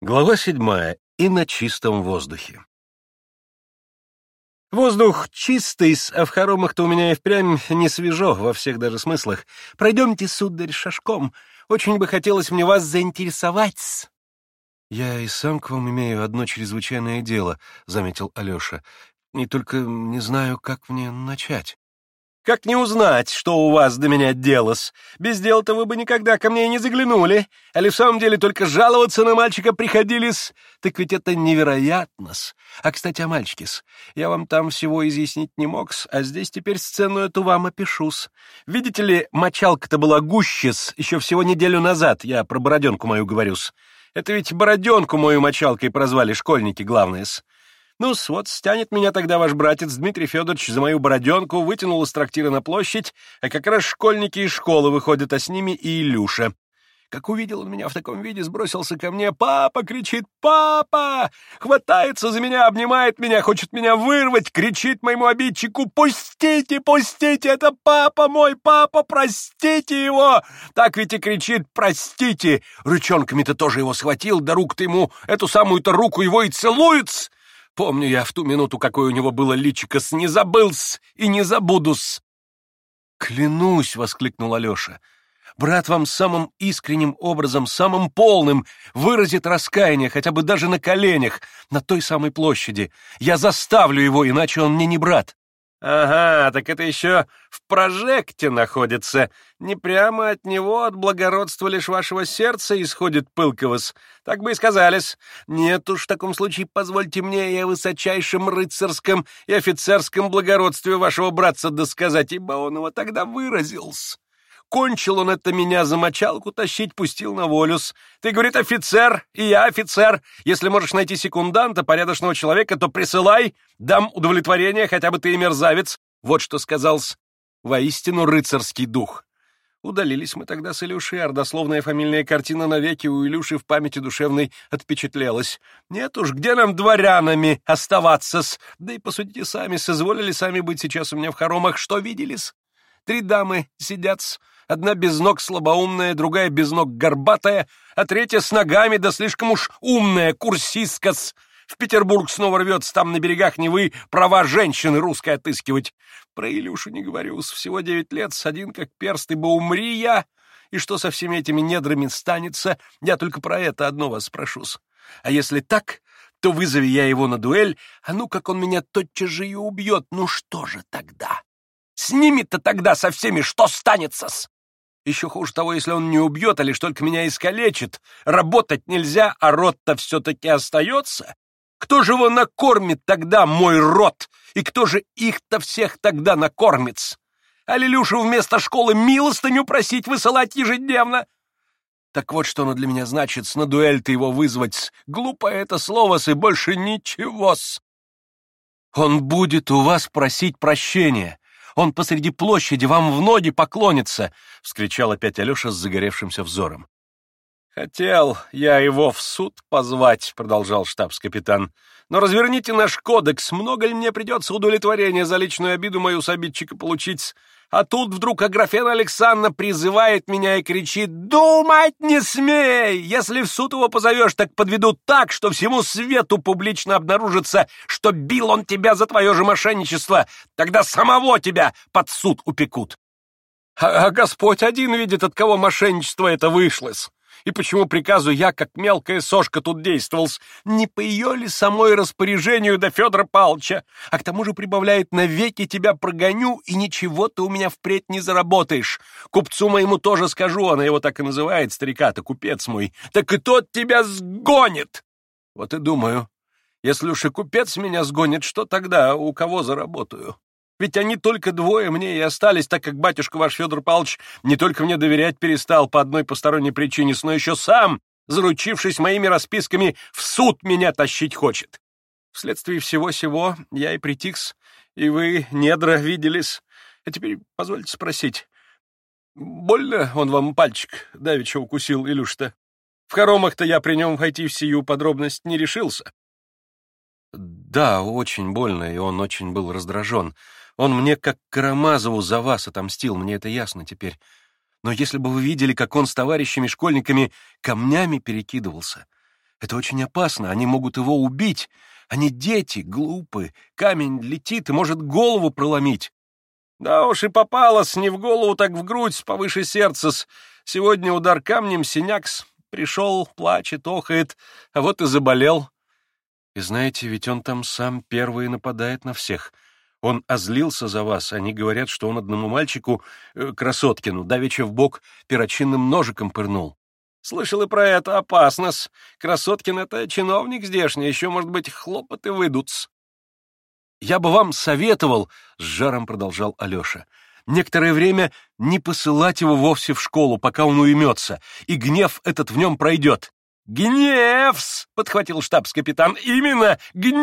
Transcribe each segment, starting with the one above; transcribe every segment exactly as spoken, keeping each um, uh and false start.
Глава седьмая. И на чистом воздухе. Воздух чистый, а в хоромах-то у меня и впрямь не свежо во всех даже смыслах. Пройдемте, сударь, шашком. Очень бы хотелось мне вас заинтересовать. Я и сам к вам имею одно чрезвычайное дело, — заметил Алеша. И только не знаю, как мне начать. Как не узнать, что у вас до меня дело-с? Без дела-то вы бы никогда ко мне и не заглянули. Али в самом деле только жаловаться на мальчика приходились? Так ведь это невероятно-с. А, кстати, о мальчике-с. Я вам там всего изъяснить не мог-с, а здесь теперь сцену эту вам опишу-с. Видите ли, мочалка-то была гуще-с еще всего неделю назад, я про бороденку мою говорю-с. Это ведь бороденку мою мочалкой прозвали школьники, главное-с. Ну-с, вот стянет меня тогда ваш братец Дмитрий Федорович за мою бороденку, вытянул из трактира на площадь, а как раз школьники из школы выходят, а с ними и Илюша. Как увидел он меня в таком виде, сбросился ко мне. «Папа!» — кричит. «Папа!» Хватается за меня, обнимает меня, хочет меня вырвать, кричит моему обидчику. «Пустите, пустите! Это папа мой, папа! Простите его!» Так ведь и кричит «Простите!» Ручонками-то тоже его схватил, да руку-то ему, эту самую-то руку его и целует. Помню я в ту минуту, какое у него было личико-с, не забыл-с и не забуду-с. «Клянусь!» — воскликнул Алеша. «Брат вам самым искренним образом, самым полным выразит раскаяние, хотя бы даже на коленях, на той самой площади. Я заставлю его, иначе он мне не брат». «Ага, так это еще в прожекте находится. Не прямо от него, от благородства лишь вашего сердца исходит пылкого-с. Так бы и сказались. Нет уж, в таком случае позвольте мне и о высочайшем рыцарском и офицерском благородстве вашего братца досказать, ибо он его тогда выразил-с. Кончил он это меня за мочалку тащить, пустил на волю-с. Ты, говорит, офицер, и я офицер. Если можешь найти секунданта, порядочного человека, то присылай. Дам удовлетворение, хотя бы ты и мерзавец. Вот что сказал-с. Воистину рыцарский дух. Удалились мы тогда с Илюшей, а родословная фамильная картина навеки у Илюши в памяти душевной отпечатлелась. Нет уж, где нам дворянами оставаться-с? Да и посудите сами, соизволили сами быть сейчас у меня в хоромах. Что видели-с? Три дамы сидят-с. Одна без ног слабоумная, другая без ног горбатая, а третья с ногами, да слишком уж умная, курсистка-с. В Петербург снова рвется, там на берегах Невы права женщины русской отыскивать. Про Илюшу не говорю-с, всего девять лет, с один как перст, ибо умри я. И что со всеми этими недрами станется, я только про это одно вас спрошу-с. А если так, то вызови я его на дуэль, а ну как он меня тотчас же и убьет, ну что же тогда? С ними-то тогда со всеми что станется-с? Еще хуже того, если он не убьет, а лишь только меня искалечит. Работать нельзя, а род-то все-таки остается. Кто же его накормит тогда, мой род? И кто же их-то всех тогда накормит? А Лилюшу вместо школы милостыню просить высылать ежедневно? Так вот, что оно для меня значит, на дуэль-то его вызвать. Глупое это слово-с, и больше ничего-с. Он будет у вас просить прощения. Он посреди площади вам в ноги поклонится!» — вскричал опять Алеша с загоревшимся взором. «Хотел я его в суд позвать», — продолжал штабс-капитан. «Но разверните наш кодекс, много ли мне придется удовлетворения за личную обиду мою с обидчика получить? А тут вдруг Аграфена Александровна призывает меня и кричит: «Думать не смей! Если в суд его позовешь, так подведут так, что всему свету публично обнаружится, что бил он тебя за твое же мошенничество. Тогда самого тебя под суд упекут. А, а Господь один видит, от кого мошенничество это вышло-с. И почему приказу я, как мелкая сошка, тут действовал-с? Не по ее ли самой распоряжению до Федора Павловича? А к тому же прибавляет: навеки тебя прогоню, и ничего ты у меня впредь не заработаешь. Купцу моему тоже скажу, она его так и называет, старика-то, купец мой, так и тот тебя сгонит. Вот и думаю, если уж и купец меня сгонит, что тогда, у кого заработаю? Ведь они только двое мне и остались, так как батюшка ваш Федор Павлович не только мне доверять перестал по одной посторонней причине, но еще сам, заручившись моими расписками, в суд меня тащить хочет. Вследствие всего сего я и притихс, и вы, недра, виделись. А теперь позвольте спросить, больно он вам пальчик давеча укусил, Илюш-то? В хоромах-то я при нем войти в сию подробность не решился. Да, очень больно, и он очень был раздражен. Он мне, как Карамазову, за вас отомстил, мне это ясно теперь. Но если бы вы видели, как он с товарищами-школьниками камнями перекидывался, Это очень опасно, они могут его убить. Они дети, глупы, камень летит и может голову проломить. Да уж и попалось, не в голову, так в грудь, повыше сердца-с. Сегодня удар камнем, синяк-с. Пришел, плачет, охает, а вот и заболел. И знаете, ведь он там сам первый нападает на всех. Он озлился за вас, они говорят, что он одному мальчику, э, Красоткину, давеча в бок перочинным ножиком пырнул. Слышал и про это, опасно-с. Красоткин — это чиновник здешний, еще, может быть, хлопоты выйдут-с. Я бы вам советовал, — с жаром продолжал Алеша, — некоторое время не посылать его вовсе в школу, пока он уймется, и гнев этот в нем пройдет. «Гневс!» — подхватил штабс-капитан. «Именно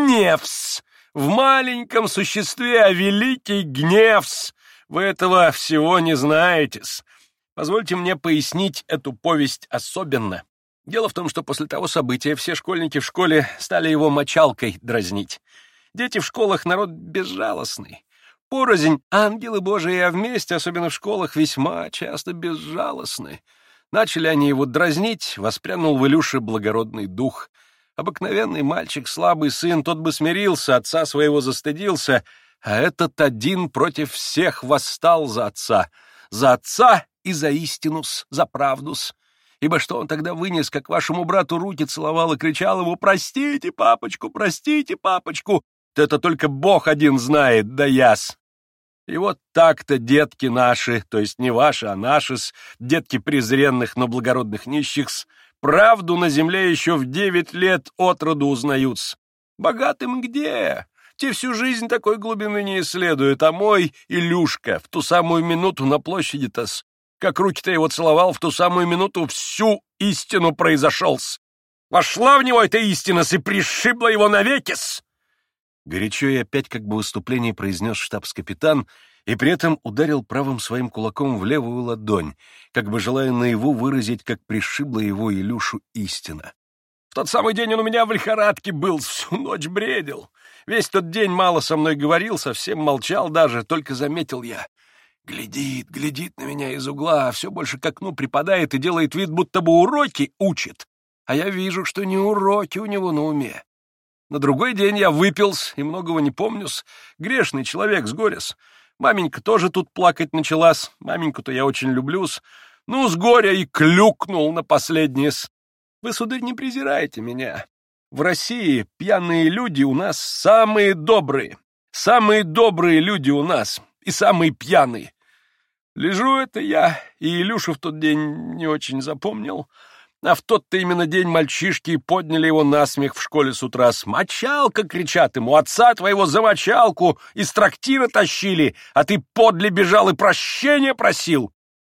гневс! В маленьком существе, а великий гневс! Вы этого всего не знаете-с. Позвольте мне пояснить эту повесть особенно. Дело в том, что после того события все школьники в школе стали его мочалкой дразнить. Дети в школах — народ безжалостный. Порознь ангелы Божии, а вместе, особенно в школах, весьма часто безжалостны. Начали они его дразнить, воспрянул в Илюше благородный дух. Обыкновенный мальчик, слабый сын, тот бы смирился, отца своего застыдился, а этот один против всех восстал за отца. За отца и за истину-с, за правду-с. Ибо что он тогда вынес, как вашему брату руки целовал и кричал ему: «Простите, папочку, простите, папочку!» То это только Бог один знает, да яс. И вот так-то детки наши, то есть не ваши, а наши-с, детки презренных, но благородных нищих-с, правду на земле еще в девять лет от роду узнают-с. Богатым где? Те всю жизнь такой глубины не исследуют, а мой Илюшка в ту самую минуту на площади-то-с, как руки-то его целовал, в ту самую минуту всю истину произошел-с. Вошла в него эта истина-с и пришибла его навеки-с. Горячо и опять как бы в выступлении произнес штабс-капитан и при этом ударил правым своим кулаком в левую ладонь, как бы желая наяву выразить, как пришибла его Илюшу истина. В тот самый день он у меня в лихорадке был, всю ночь бредил. Весь тот день мало со мной говорил, совсем молчал даже, только заметил я. Глядит, глядит на меня из угла, а все больше к окну припадает и делает вид, будто бы уроки учит. А я вижу, что не уроки у него на уме. На другой день я выпился и многого не помню-с. Грешный человек с горя-с. Маменька тоже тут плакать начала-с. Маменьку-то я очень люблю-с. Ну, с горя и клюкнул на последнее-с. Вы, сударь, не презирайте меня. В России пьяные люди у нас самые добрые. Самые добрые люди у нас и самые пьяные. Лежу это я, и Илюшу в тот день не очень запомнил. А в тот-то именно день мальчишки подняли его на смех в школе с утра. «Мочалка!» — кричат ему. «Отца твоего за мочалку! Из трактира тащили, а ты подле бежал и прощения просил!»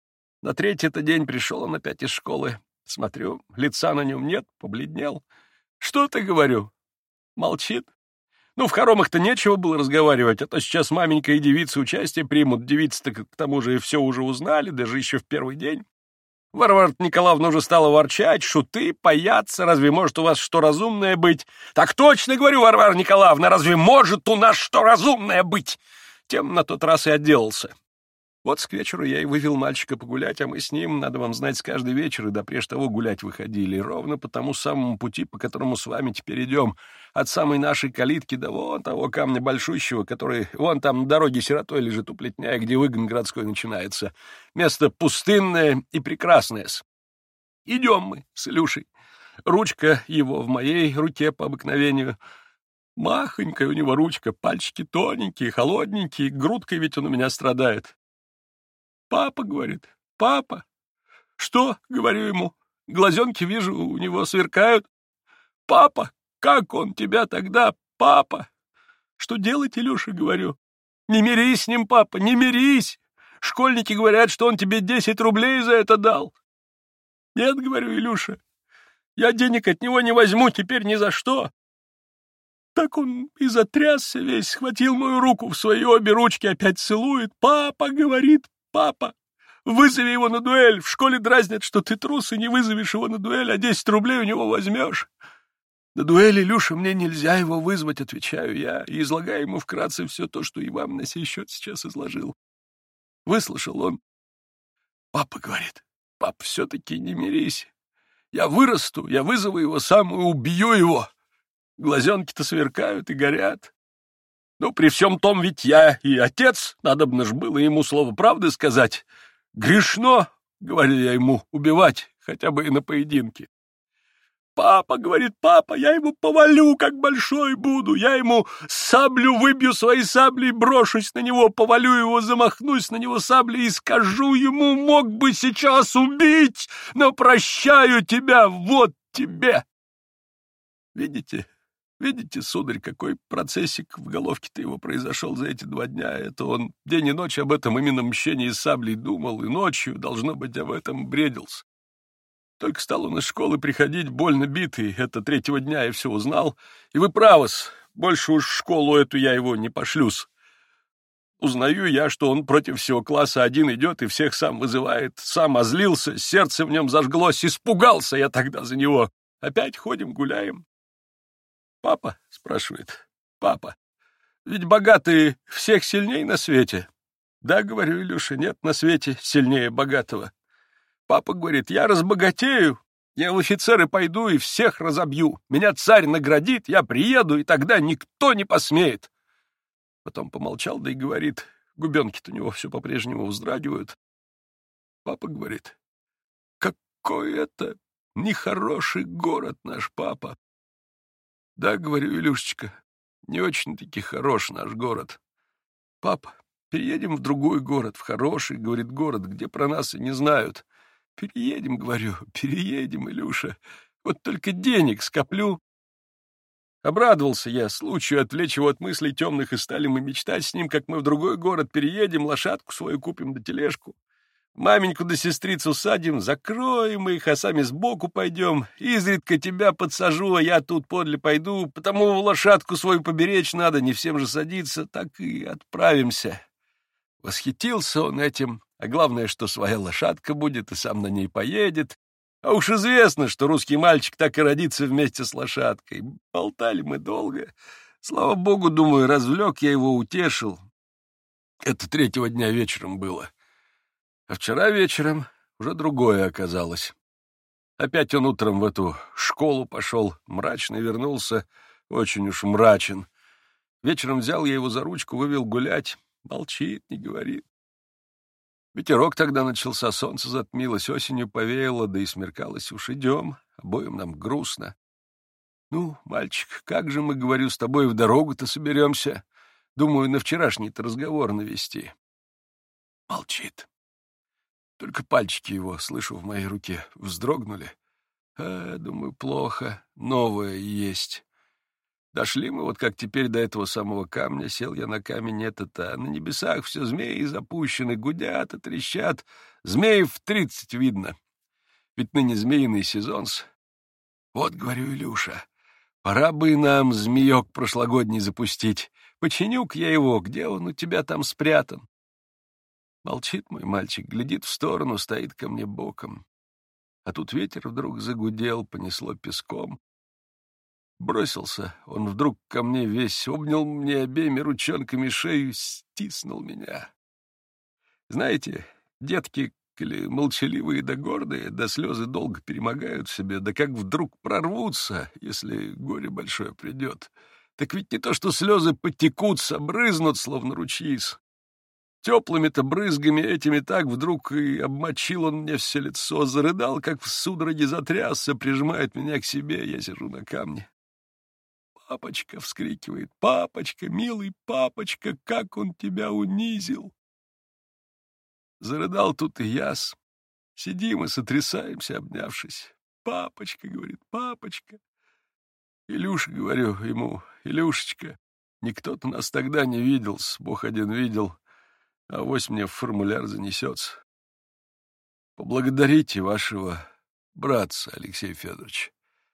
На третий-то день пришел он опять из школы. Смотрю, лица на нем нет, побледнел. «Что ты, — говорю?» Молчит. Ну, в хоромах-то нечего было разговаривать, а то сейчас маменька и девицы участие примут. Девицы-то к тому же и все уже узнали, даже еще в первый день. Варвара Николаевна уже стала ворчать, шуты, паяться. Разве может у вас что разумное быть? Так точно говорю, Варвара Николаевна, разве может у нас что разумное быть? Тем на тот раз и отделался. Вот к вечеру я и вывел мальчика погулять, а мы с ним, надо вам знать, с каждый вечер и допреж того гулять выходили, ровно по тому самому пути, по которому с вами теперь идем, от самой нашей калитки до вон того камня большущего, который вон там на дороге сиротой лежит у плетня, где выгон городской начинается. Место пустынное и прекрасное. Идем мы с Илюшей. Ручка его в моей руке по обыкновению. Махонькая у него ручка, пальчики тоненькие, холодненькие, грудкой ведь он у меня страдает. «Папа, — говорит, — папа». «Что?» — говорю ему. Глазенки, вижу, у него сверкают. «Папа, как он тебя тогда, папа?» «Что делать, Илюша?» — говорю. «Не мирись с ним, папа, не мирись. Школьники говорят, что он тебе десять рублей за это дал». «Нет, — говорю, — Илюша, я денег от него не возьму теперь ни за что». Так он и затрясся весь, схватил мою руку в свои обе ручки, опять целует. «Папа, — говорит, — папа, вызови его на дуэль. В школе дразнят, что ты трус и не вызовешь его на дуэль, а десять рублей у него возьмешь». «На дуэль, Илюша, мне нельзя его вызвать, — отвечаю я, и излагаю ему вкратце все то, что и вам на сей счет сейчас изложил. Выслушал он. «Папа, — говорит, — пап, все-таки не мирись. Я вырасту, я вызову его сам и убью его. Глазенки-то сверкают и горят. Ну, при всем том, ведь я и отец, надобно ж было ему слово правды сказать. Грешно, говорю я ему, убивать, хотя бы и на поединке. Папа, говорит, папа, я ему повалю, как большой буду. Я ему саблю выбью своей саблей, брошусь на него, повалю его, замахнусь на него саблей и скажу ему, мог бы сейчас убить, но прощаю тебя, вот тебе. Видите, видите, сударь, какой процессик в головке-то его произошел за эти два дня. Это он день и ночь об этом именно мщении саблей думал, и ночью, должно быть, об этом бредился. Только стал он из школы приходить больно битый, это третьего дня я все узнал. И вы правы-с, больше уж в школу эту я его не пошлюсь. Узнаю я, что он против всего класса один идет и всех сам вызывает, сам озлился, сердце в нем зажглось, испугался я тогда за него. Опять ходим, гуляем. «Папа?» — спрашивает. «Папа, ведь богатые всех сильней на свете?» «Да, — говорю, Илюша, — нет на свете сильнее богатого». Папа говорит, я разбогатею, я в офицеры пойду и всех разобью. Меня царь наградит, я приеду, и тогда никто не посмеет. Потом помолчал, да и говорит, губенки-то у него все по-прежнему вздрагивают. Папа говорит, какой это нехороший город наш, папа. Да, говорю, Илюшечка, не очень-таки хорош наш город. Папа, переедем в другой город, в хороший, говорит, город, где про нас и не знают. Переедем, говорю, переедем, Илюша. Вот только денег скоплю. Обрадовался я случаю отвлечь его от мыслей темных, и стали мы мечтать с ним, как мы в другой город переедем, лошадку свою купим да тележку. Маменьку да сестрицу садим, закроем их, а сами сбоку пойдем. Изредка тебя подсажу, а я тут подле пойду, потому лошадку свою поберечь надо, не всем же садиться, так и отправимся. Восхитился он этим. А главное, что своя лошадка будет, и сам на ней поедет. А уж известно, что русский мальчик так и родится вместе с лошадкой. Болтали мы долго. Слава богу, думаю, развлек я его, утешил. Это третьего дня вечером было. А вчера вечером уже другое оказалось. Опять он утром в эту школу пошел, мрачный вернулся, очень уж мрачен. Вечером взял я его за ручку, вывел гулять. Молчит, не говорит. Ветерок тогда начался, солнце затмилось, осенью повеяло, да и смеркалось. Уж идем, обоим нам грустно. Ну, мальчик, как же мы, говорю, с тобой в дорогу-то соберемся? Думаю, на вчерашний-то разговор навести. Молчит. Только пальчики его, слышу, в моей руке вздрогнули. А, думаю, плохо, новое есть. Дошли мы вот как теперь до этого самого камня, сел я на камень этот, а на небесах все змеи запущены, гудят и трещат. Змеев в тридцать видно. Ведь ныне змеиный сезон-с. Вот, говорю, Илюша, пора бы и нам змеек прошлогодний запустить. Починю-ка я его, где он у тебя там спрятан? Молчит мой мальчик, глядит в сторону, стоит ко мне боком. А тут ветер вдруг загудел, понесло песком. Бросился он вдруг ко мне весь, обнял мне обеими ручонками шею, стиснул меня. Знаете, детки, коли молчаливые да гордые, да слезы долго перемогают себе, да как вдруг прорвутся, если горе большое придет, так ведь не то что слезы потекутся, брызнут, словно ручьи-с. Теплыми-то брызгами этими так вдруг и обмочил он мне все лицо, зарыдал, как в судороге затрясся, прижимает меня к себе, я сижу на камне. «Папочка!» — вскрикивает. «Папочка, милый папочка, как он тебя унизил!» Зарыдал тут и яс. Сидим и сотрясаемся, обнявшись. «Папочка!» — говорит. «Папочка!» «Илюша!» — говорю ему. «Илюшечка, никто-то нас тогда не видел, Бог один видел, а авось мне в формуляр занесется. Поблагодарите вашего братца, Алексей Федорович».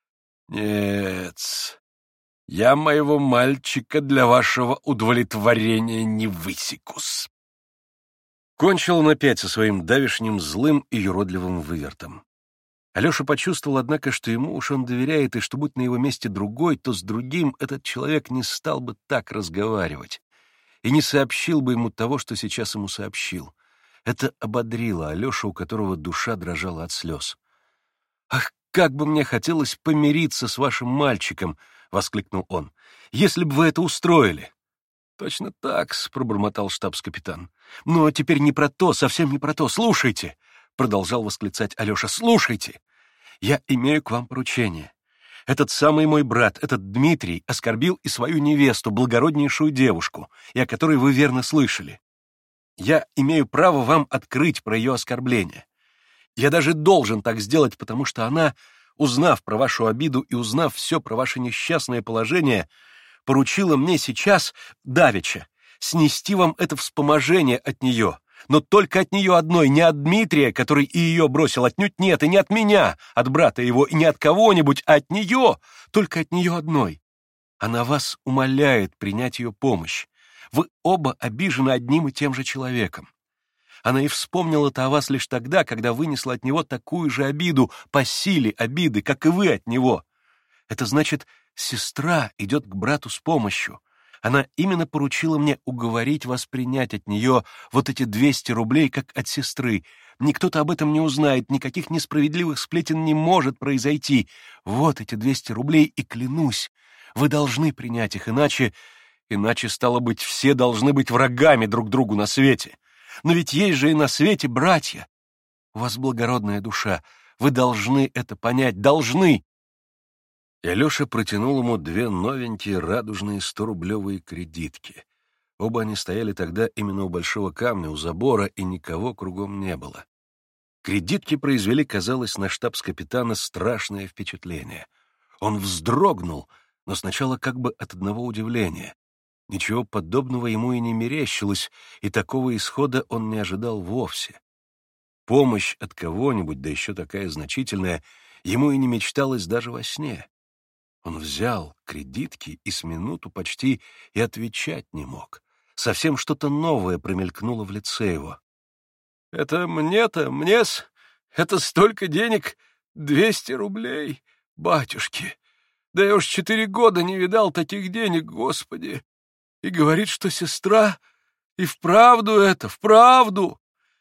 «Нет, я моего мальчика для вашего удовлетворения не высекусь». Кончил он опять со своим давешним злым и юродливым вывертом. Алеша почувствовал, однако, что ему уж он доверяет, и что, будь на его месте другой, то с другим этот человек не стал бы так разговаривать и не сообщил бы ему того, что сейчас ему сообщил. Это ободрило Алешу, у которого душа дрожала от слез. «Ах, как бы мне хотелось помириться с вашим мальчиком!» — воскликнул он. «Если бы вы это устроили!» «Точно так-с», — пробормотал штабс-капитан. «Но теперь не про то, совсем не про то. Слушайте!» — продолжал восклицать Алеша. «Слушайте! Я имею к вам поручение. Этот самый мой брат, этот Дмитрий, оскорбил и свою невесту, благороднейшую девушку, и о которой вы верно слышали. Я имею право вам открыть про ее оскорбление. Я даже должен так сделать, потому что она, узнав про вашу обиду и узнав все про ваше несчастное положение, поручила мне сейчас, давеча, снести вам это вспоможение от нее, но только от нее одной, не от Дмитрия, который и ее бросил, отнюдь нет, и не от меня, от брата его, и не от кого-нибудь, а от нее, только от нее одной. Она вас умоляет принять ее помощь. Вы оба обижены одним и тем же человеком. Она и вспомнила-то о вас лишь тогда, когда вынесла от него такую же обиду, по силе обиды, как и вы от него. Это значит, сестра идет к брату с помощью. Она именно поручила мне уговорить вас принять от нее вот эти двести рублей, как от сестры. Никто-то об этом не узнает, никаких несправедливых сплетен не может произойти. Вот эти двести рублей, и клянусь, вы должны принять их, иначе... Иначе, стало быть, все должны быть врагами друг другу на свете. Но ведь есть же и на свете братья. У вас благородная душа, вы должны это понять, должны!» И Алеша протянул ему две новенькие радужные сторублевые кредитки. Оба они стояли тогда именно у большого камня, у забора, и никого кругом не было. Кредитки произвели, казалось, на штабс-капитана страшное впечатление. Он вздрогнул, но сначала как бы от одного удивления. Ничего подобного ему и не мерещилось, и такого исхода он не ожидал вовсе. Помощь от кого-нибудь, да еще такая значительная, ему и не мечталось даже во сне. Он взял кредитки и с минуту почти и отвечать не мог. Совсем что-то новое промелькнуло в лице его. «Это мне-то, мне-с, это столько денег, двести рублей, батюшки! Да я уж четыре года не видал таких денег, Господи! И говорит, что сестра, и вправду это, вправду!»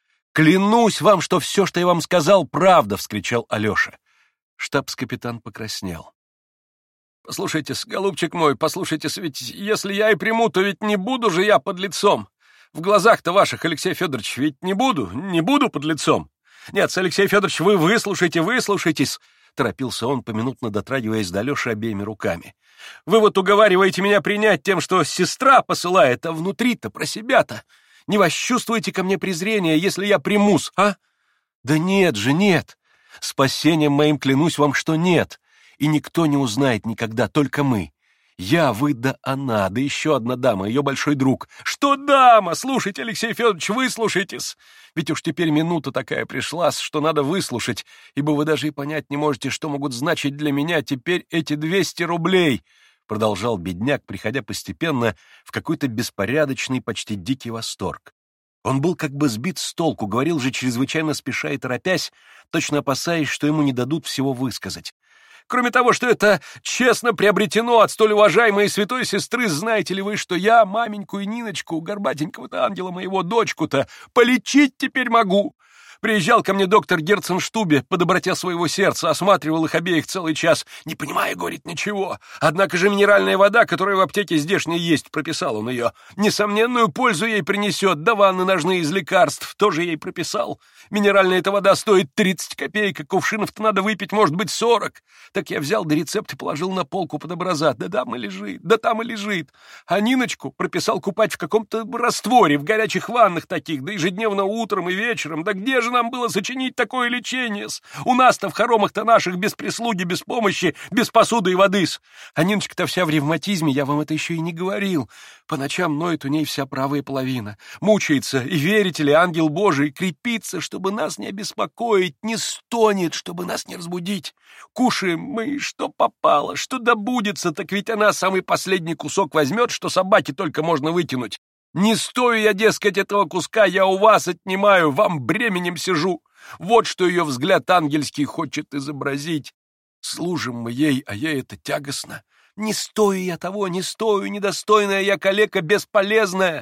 «Клянусь вам, что все, что я вам сказал, правда!» — вскричал Алеша. Штабс-капитан покраснел. «Послушайте-с, голубчик мой, послушайте-с, ведь если я и приму, то ведь не буду же я подлецом. В глазах-то ваших, Алексей Федорович, ведь не буду, не буду подлецом. Нет, Алексей Федорович, вы выслушайте, выслушайтесь!» — торопился он, поминутно дотрагиваясь до Алеши обеими руками. «Вы вот уговариваете меня принять тем, что сестра посылает, а внутри-то про себя-то. Не восчувствуете ко мне презрения, если я примусь, а? Да нет же, нет. Спасением моим клянусь вам, что нет. И никто не узнает никогда, только мы. Я, вы да она, да еще одна дама, ее большой друг. Что дама? Слушайте, Алексей Федорович, выслушайтесь. Ведь уж теперь минута такая пришла, что надо выслушать, ибо вы даже и понять не можете, что могут значить для меня теперь эти двести рублей, продолжал бедняк, приходя постепенно в какой-то беспорядочный, почти дикий восторг. Он был как бы сбит с толку, говорил же чрезвычайно спеша и торопясь, точно опасаясь, что ему не дадут всего высказать. Кроме того, что это честно приобретено от столь уважаемой святой сестры, знаете ли вы, что я маменьку и Ниночку, горбатенького-то ангела моего, дочку-то, полечить теперь могу? Приезжал ко мне доктор Герценштубе по доброте своего сердца, осматривал их обеих целый час. Не понимая, говорит, ничего. Однако же минеральная вода, которая в аптеке здешней есть, прописал он ее, несомненную пользу ей принесет, да ванны ножные из лекарств тоже ей прописал. Минеральная эта вода стоит тридцать копеек, а кувшинов-то надо выпить, может быть, сорок. Так я взял да рецепт и положил на полку под образа. Да там и лежит, да там и лежит. А Ниночку прописал купать в каком-то растворе, в горячих ваннах таких, да ежедневно утром и вечером. Да где же нам было сочинить такое лечение-с? У нас-то в хоромах-то наших без прислуги, без помощи, без посуды и воды-с. А Ниночка-то вся в ревматизме, я вам это еще и не говорил. По ночам ноет у ней вся правая половина. Мучается, и, верите ли, ангел Божий крепится, чтобы нас не обеспокоить, не стонет, чтобы нас не разбудить. Кушаем мы, что попало, что добудется, так ведь она самый последний кусок возьмет, что собаке только можно вытянуть. Не стою я, дескать, этого куска, я у вас отнимаю, вам бременем сижу. Вот что ее взгляд ангельский хочет изобразить. Служим мы ей, а ей это тягостно. Не стою я того, не стою, недостойная я калека бесполезная.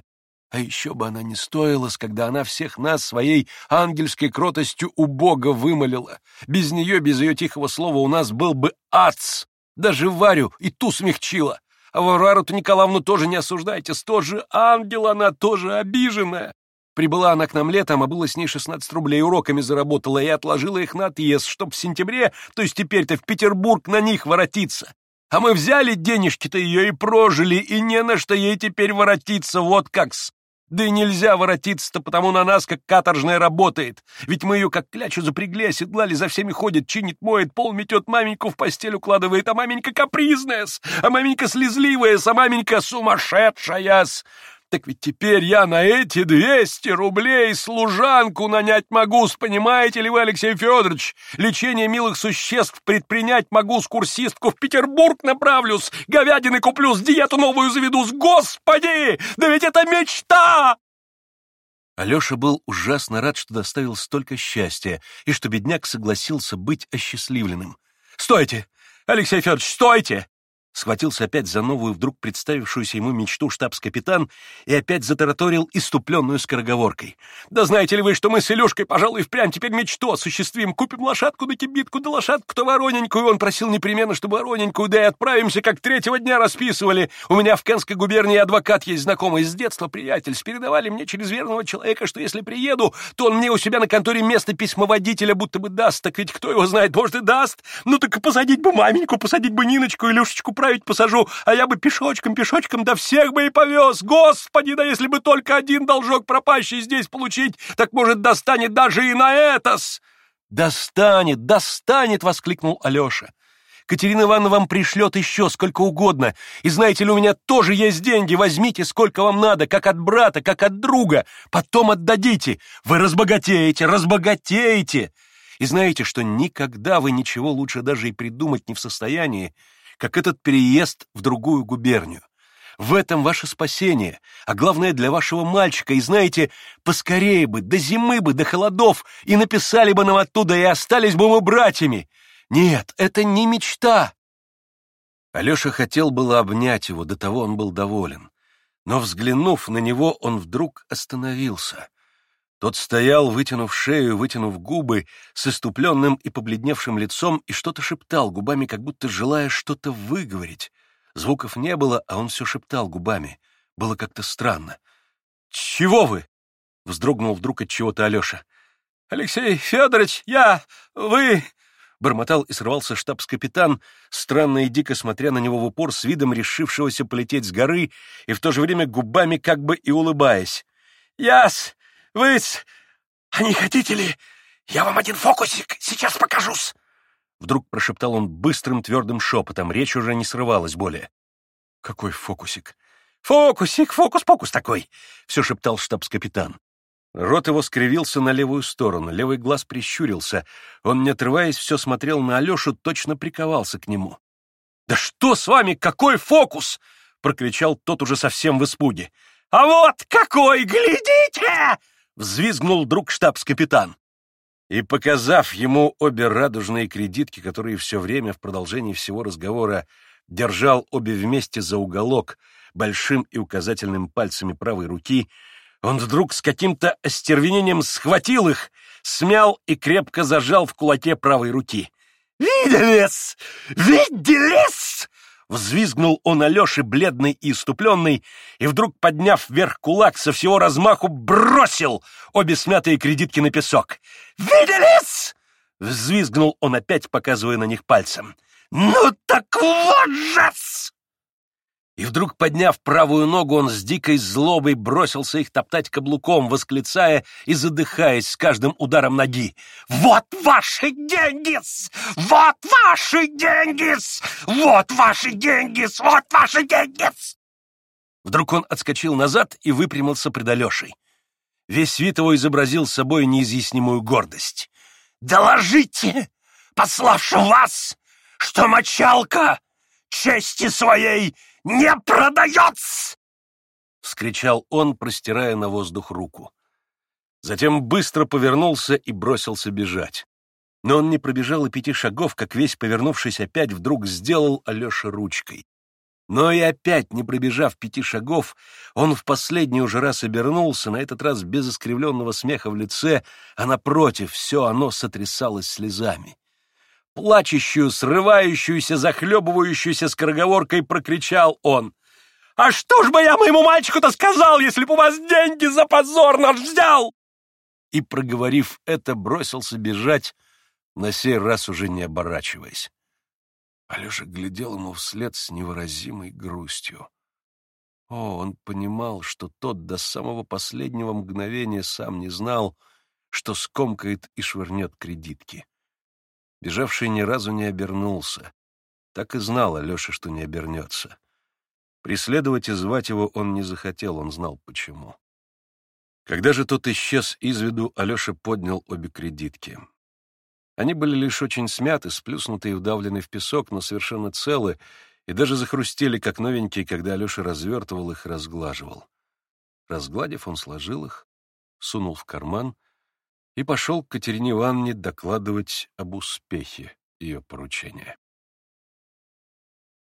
А еще бы она не стоилась, когда она всех нас своей ангельской кротостью у Бога вымолила. Без нее, без ее тихого слова у нас был бы ац. Даже Варю и ту смягчила. А Варвару-то Николаевну тоже не осуждайте. Тоже ангел она, тоже обиженная. Прибыла она к нам летом, а было с ней шестнадцать рублей уроками заработала и отложила их на отъезд, чтоб в сентябре, то есть теперь-то в Петербург на них воротиться. А мы взяли денежки-то ее и прожили, и не на что ей теперь воротиться, вот как-с. Да и нельзя воротиться-то, потому на нас как каторжная работает. Ведь мы ее как клячу запрягли, оседлали, за всеми ходит, чинит, моет, пол метет, маменьку в постель укладывает, а маменька капризная-с, а маменька слезливая-с, а маменька сумасшедшая-с. Так ведь теперь я на эти двести рублей служанку нанять могу, понимаете ли вы, Алексей Федорович? Лечение милых существ предпринять могу, с курсистку в Петербург направлюсь, говядины куплю, с диету новую заведусь. Господи, да ведь это мечта! Алеша был ужасно рад, что доставил столько счастья, и что бедняк согласился быть осчастливленным. «Стойте! Алексей Федорович, стойте!» Схватился опять за новую, вдруг представившуюся ему мечту штабс-капитан и опять затараторил иступленную скороговоркой. «Да знаете ли вы, что мы с Илюшкой, пожалуй, впрямь теперь мечту осуществим? Купим лошадку на кибитку, да лошадку-то вороненькую. Он просил непременно, чтобы вороненькую, да и отправимся, как третьего дня расписывали. У меня в Кенской губернии адвокат есть знакомый, с детства приятель. Передавали мне через верного человека, что если приеду, то он мне у себя на конторе место письмоводителя будто бы даст. Так ведь кто его знает, может и даст. Ну так и посадить бы маменьку, посадить бы Ниночку, Илюшечку править посажу, а я бы пешочком-пешочком до всех бы и повез. Господи, да если бы только один должок пропащий здесь получить, так, может, достанет даже и на это-с!» «Достанет, достанет!» — воскликнул Алеша. «Катерина Ивановна вам пришлет еще сколько угодно. И знаете ли, у меня тоже есть деньги. Возьмите сколько вам надо, как от брата, как от друга. Потом отдадите. Вы разбогатеете, разбогатеете. И знаете, что никогда вы ничего лучше даже и придумать не в состоянии, как этот переезд в другую губернию. В этом ваше спасение, а главное для вашего мальчика. И знаете, поскорее бы, до зимы бы, до холодов, и написали бы нам оттуда, и остались бы мы братьями. Нет, это не мечта». Алеша хотел было обнять его, до того он был доволен. Но, взглянув на него, он вдруг остановился. Тот стоял, вытянув шею, вытянув губы, с иступленным и побледневшим лицом, и что-то шептал губами, как будто желая что-то выговорить. Звуков не было, а он все шептал губами. Было как-то странно. «Чего вы?» — вздрогнул вдруг от чего-то Алеша. «Алексей Федорович, я... вы...» — бормотал и срывался штабс-капитан, странно и дико смотря на него в упор, с видом решившегося полететь с горы, и в то же время губами как бы и улыбаясь. «Я-с... вы-с... а не хотите ли... я вам один фокусик сейчас покажусь!» Вдруг прошептал он быстрым твердым шепотом, речь уже не срывалась более. «Какой фокусик?» «Фокусик, фокус-покус такой!» — все шептал штабс-капитан. Рот его скривился на левую сторону, левый глаз прищурился. Он, не отрываясь, все смотрел на Алешу, точно приковался к нему. «Да что с вами, какой фокус?» — прокричал тот уже совсем в испуге. «А вот какой, глядите!» — взвизгнул вдруг штабс-капитан. И, показав ему обе радужные кредитки, которые все время в продолжении всего разговора держал обе вместе за уголок большим и указательным пальцами правой руки, он вдруг с каким-то остервенением схватил их, смял и крепко зажал в кулаке правой руки. «Видели-с! Видели-с!» Взвизгнул он Алёше, бледный и иступленный, и вдруг, подняв вверх кулак, со всего размаху бросил обе смятые кредитки на песок. «Видели-с!» — взвизгнул он опять, показывая на них пальцем. «Ну так вот же-с!» И вдруг, подняв правую ногу, он с дикой злобой бросился их топтать каблуком, восклицая и задыхаясь с каждым ударом ноги. «Вот ваши деньги-с! Вот ваши деньги-с! Вот ваши деньги-с! Вот ваши деньги-с!» Вдруг он отскочил назад и выпрямился пред Алешей. Весь вид его изобразил собой неизъяснимую гордость. «Доложите, пославши вас, что мочалка чести своей не продается!» — вскричал он, простирая на воздух руку. Затем быстро повернулся и бросился бежать. Но он не пробежал и пяти шагов, как весь повернувшись опять, вдруг сделал Алеша ручкой. Но и опять, не пробежав пяти шагов, он в последний уже раз обернулся, на этот раз без искривленного смеха в лице, а напротив, все оно сотрясалось слезами. Плачущую, срывающуюся, захлебывающуюся скороговоркой прокричал он: «А что ж бы я моему мальчику-то сказал, если бы у вас деньги за позор наш взял?» И, проговорив это, бросился бежать, на сей раз уже не оборачиваясь. Алеша глядел ему вслед с невыразимой грустью. О, он понимал, что тот до самого последнего мгновения сам не знал, что скомкает и швырнет кредитки. Бежавший ни разу не обернулся. Так и знал Алеша, что не обернется. Преследовать и звать его он не захотел, он знал почему. Когда же тот исчез из виду, Алеша поднял обе кредитки. Они были лишь очень смяты, сплюснуты и вдавлены в песок, но совершенно целы, и даже захрустели, как новенькие, когда Алеша развертывал их и разглаживал. Разгладив, он сложил их, сунул в карман и пошел к Катерине Ивановне докладывать об успехе ее поручения.